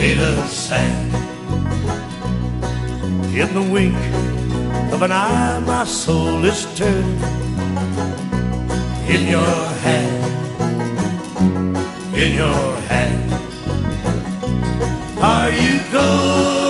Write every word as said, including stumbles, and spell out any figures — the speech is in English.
made us sad. In the wink of an eye, my soul is turned. In your hand, in your hand, are you going?